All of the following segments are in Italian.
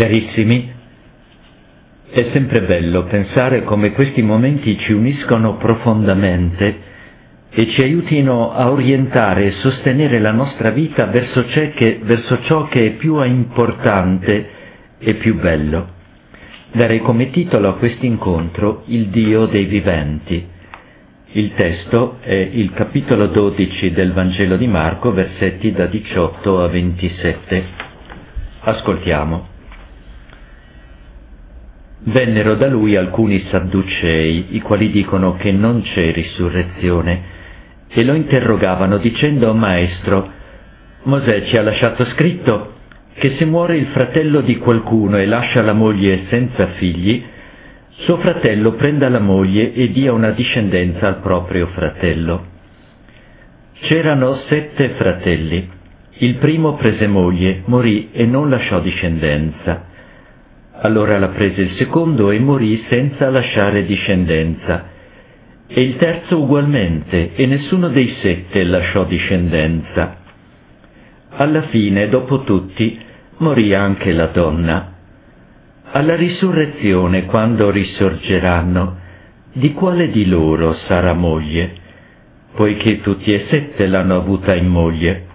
Carissimi, è sempre bello pensare come questi momenti ci uniscono profondamente e ci aiutino a orientare e sostenere la nostra vita verso ciò che è più importante e più bello. Darei come titolo a questo incontro il Dio dei viventi. Il testo è il capitolo 12 del Vangelo di Marco, versetti da 18 a 27. Ascoltiamo. Vennero da lui alcuni sadducei, i quali dicono che non c'è risurrezione, e lo interrogavano dicendo: Maestro, Mosè ci ha lasciato scritto che se muore il fratello di qualcuno e lascia la moglie senza figli, suo fratello prenda la moglie e dia una discendenza al proprio fratello. C'erano 7 fratelli. Il primo prese moglie, morì e non lasciò discendenza. Allora la prese il secondo e morì senza lasciare discendenza. E il terzo ugualmente, e nessuno dei 7 lasciò discendenza. Alla fine, dopo tutti, morì anche la donna. Alla risurrezione, quando risorgeranno, di quale di loro sarà moglie? Poiché tutti e 7 l'hanno avuta in moglie.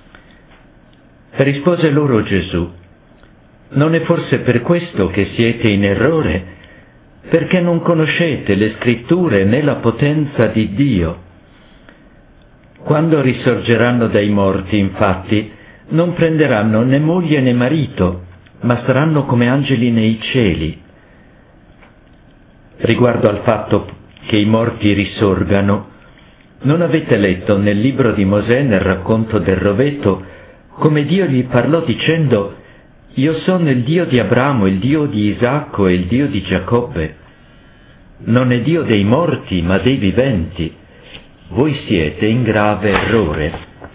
Rispose loro Gesù: non è forse per questo che siete in errore? Perché non conoscete le scritture né la potenza di Dio? Quando risorgeranno dai morti, infatti, non prenderanno né moglie né marito, ma saranno come angeli nei cieli. Riguardo al fatto che i morti risorgano, non avete letto nel libro di Mosè, nel racconto del roveto, come Dio gli parlò dicendo: io sono il Dio di Abramo, il Dio di Isacco e il Dio di Giacobbe. Non è Dio dei morti, ma dei viventi. Voi siete in grave errore.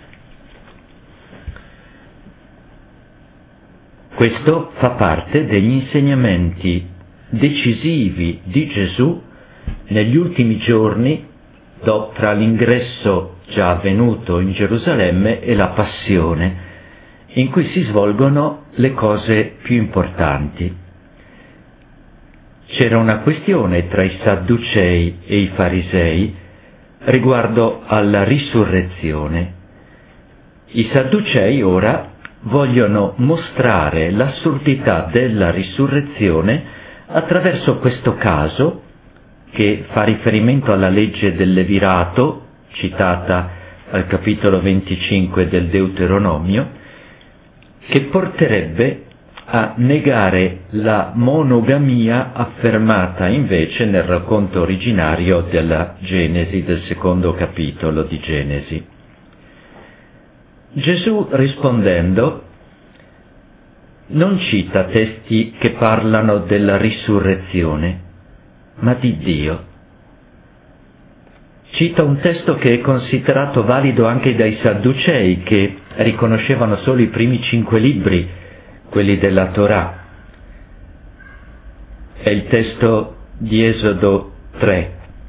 Questo fa parte degli insegnamenti decisivi di Gesù negli ultimi giorni, tra l'ingresso già avvenuto in Gerusalemme e la passione, in cui si svolgono le cose più importanti. C'era una questione tra i Sadducei e i Farisei riguardo alla risurrezione. I Sadducei ora vogliono mostrare l'assurdità della risurrezione attraverso questo caso, che fa riferimento alla legge del Levirato, citata al capitolo 25 del Deuteronomio, che porterebbe a negare la monogamia affermata invece nel racconto originario della Genesi, del secondo capitolo di Genesi. Gesù, rispondendo, non cita testi che parlano della risurrezione, ma di Dio. Cita un testo che è considerato valido anche dai Sadducei, che riconoscevano solo i primi 5 libri, quelli della Torah. È il testo di Esodo 3.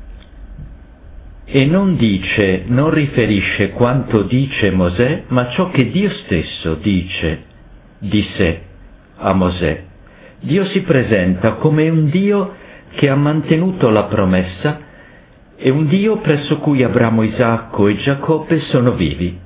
E non riferisce quanto dice Mosè, ma ciò che Dio stesso dice di sé a Mosè. Dio si presenta come un Dio che ha mantenuto la promessa, è un Dio presso cui Abramo, Isacco e Giacobbe sono vivi.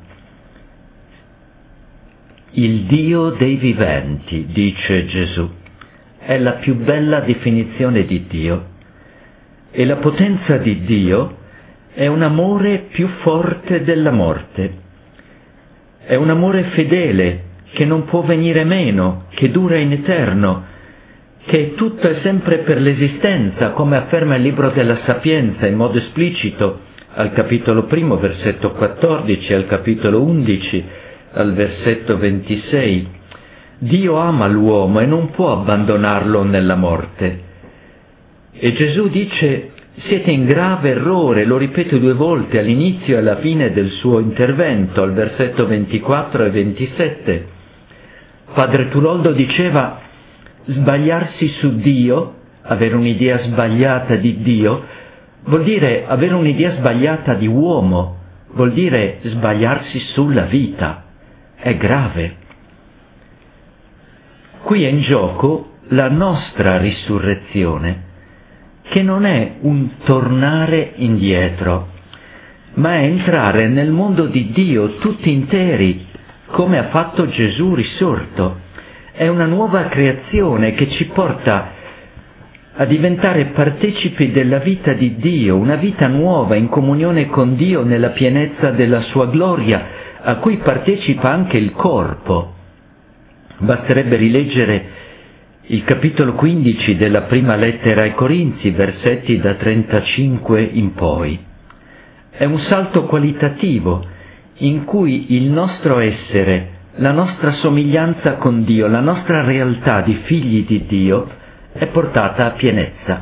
Il Dio dei viventi, dice Gesù, è la più bella definizione di Dio. E la potenza di Dio è un amore più forte della morte. È un amore fedele, che non può venire meno, che dura in eterno, che tutto è sempre per l'esistenza, come afferma il libro della Sapienza in modo esplicito al capitolo 1, versetto 14, al capitolo 11, al versetto 26. Dio ama l'uomo e non può abbandonarlo nella morte. E Gesù dice: siete in grave errore, lo ripete 2 volte all'inizio e alla fine del suo intervento, al versetto 24 e 27. Padre Turoldo diceva: sbagliarsi su Dio, avere un'idea sbagliata di Dio, vuol dire avere un'idea sbagliata di uomo, vuol dire sbagliarsi sulla vita. È grave. Qui è in gioco la nostra risurrezione, che non è un tornare indietro, ma è entrare nel mondo di Dio tutti interi, come ha fatto Gesù risorto. È una nuova creazione che ci porta a diventare partecipi della vita di Dio, una vita nuova in comunione con Dio nella pienezza della sua gloria, a cui partecipa anche il corpo. Basterebbe rileggere il capitolo 15 della prima lettera ai Corinzi, versetti da 35 in poi. È un salto qualitativo in cui il nostro essere, la nostra somiglianza con Dio, la nostra realtà di figli di Dio è portata a pienezza.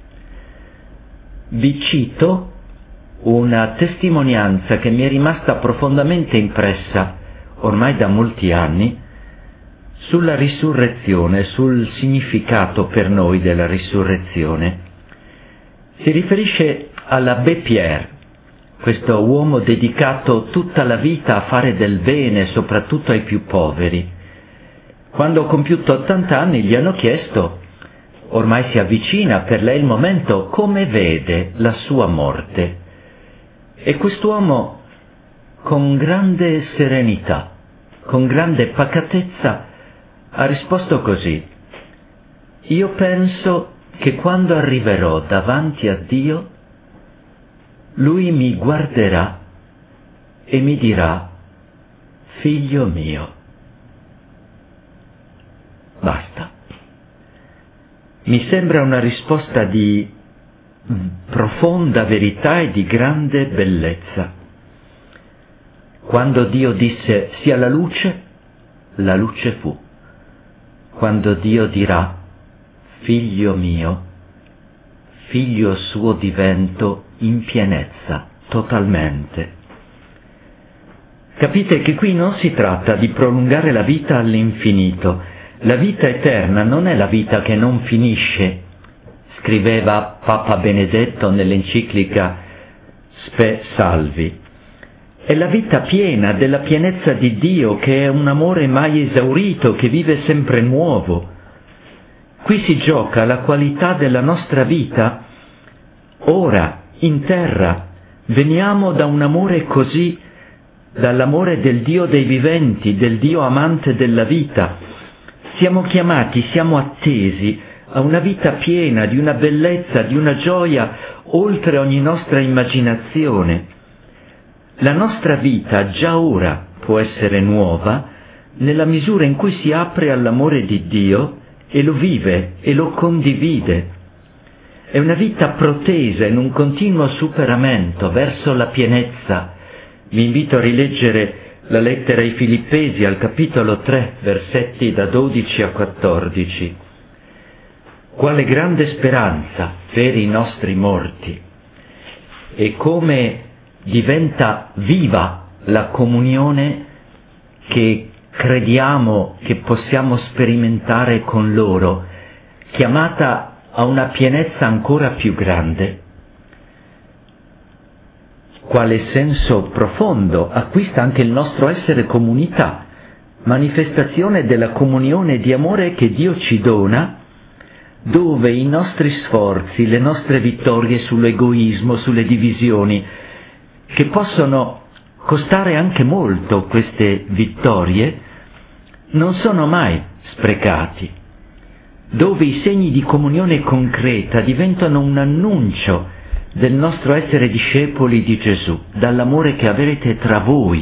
Vi cito una testimonianza che mi è rimasta profondamente impressa ormai da molti anni sulla risurrezione, sul significato per noi della risurrezione. Si riferisce all'Abbé Pierre, questo uomo dedicato tutta la vita a fare del bene, soprattutto ai più poveri. Quando ha compiuto 80 anni gli hanno chiesto, ormai si avvicina per lei il momento, come vede la sua morte. E quest'uomo, con grande serenità, con grande pacatezza, ha risposto così: io penso che quando arriverò davanti a Dio, Lui mi guarderà e mi dirà, figlio mio. Basta. Mi sembra una risposta di profonda verità e di grande bellezza. Quando Dio disse sia la luce fu. Quando Dio dirà figlio mio, figlio suo divento in pienezza, totalmente. Capite che qui non si tratta di prolungare la vita all'infinito. La vita eterna non è la vita che non finisce, scriveva Papa Benedetto nell'enciclica Spe Salvi. È la vita piena della pienezza di Dio, che è un amore mai esaurito, che vive sempre nuovo. Qui si gioca la qualità della nostra vita ora, in terra. Veniamo da un amore così, dall'amore del Dio dei viventi, del Dio amante della vita. Siamo chiamati, siamo attesi a una vita piena di una bellezza, di una gioia oltre ogni nostra immaginazione. La nostra vita già ora può essere nuova nella misura in cui si apre all'amore di Dio e lo vive e lo condivide. È una vita protesa in un continuo superamento verso la pienezza. Vi invito a rileggere la lettera ai Filippesi al capitolo 3, versetti da 12 a 14. Quale grande speranza per i nostri morti, e come diventa viva la comunione che crediamo che possiamo sperimentare con loro, chiamata a una pienezza ancora più grande. Quale senso profondo acquista anche il nostro essere comunità, manifestazione della comunione di amore che Dio ci dona, dove i nostri sforzi, le nostre vittorie sull'egoismo, sulle divisioni, che possono costare anche molto queste vittorie, non sono mai sprecati, dove i segni di comunione concreta diventano un annuncio del nostro essere discepoli di Gesù, dall'amore che avrete tra voi.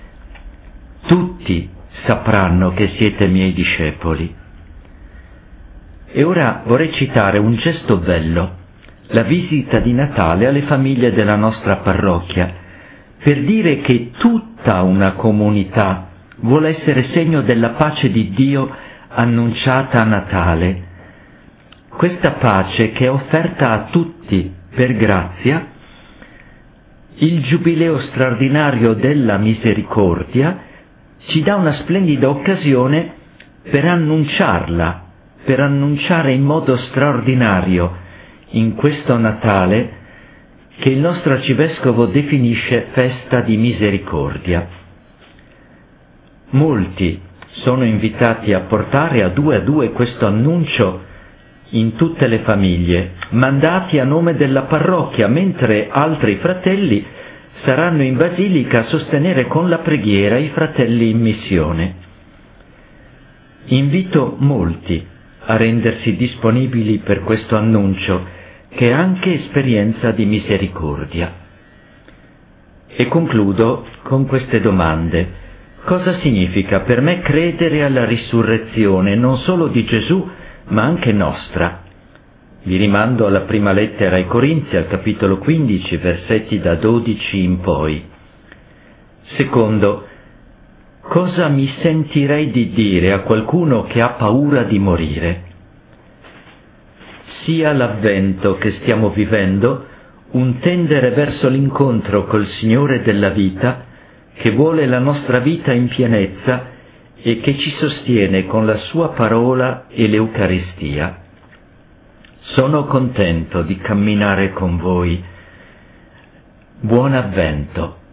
Tutti sapranno che siete miei discepoli. E ora vorrei citare un gesto bello, la visita di Natale alle famiglie della nostra parrocchia, per dire che tutta una comunità vuole essere segno della pace di Dio annunciata a Natale. Questa pace che è offerta a tutti per grazia, il giubileo straordinario della misericordia ci dà una splendida occasione per annunciarla, per annunciare in modo straordinario in questo Natale che il nostro arcivescovo definisce festa di misericordia. Molti sono invitati a portare a due questo annuncio in tutte le famiglie, mandati a nome della parrocchia, mentre altri fratelli saranno in basilica a sostenere con la preghiera i fratelli in missione. Invito molti a rendersi disponibili per questo annuncio, che è anche esperienza di misericordia. E concludo con queste domande. Cosa significa per me credere alla risurrezione, non solo di Gesù, ma anche nostra? Vi rimando alla prima lettera ai Corinzi, al capitolo 15, versetti da 12 in poi. Secondo, cosa mi sentirei di dire a qualcuno che ha paura di morire? Sia l'avvento che stiamo vivendo un tendere verso l'incontro col Signore della vita, che vuole la nostra vita in pienezza e che ci sostiene con la sua parola e l'Eucaristia. Sono contento di camminare con voi. Buon avvento.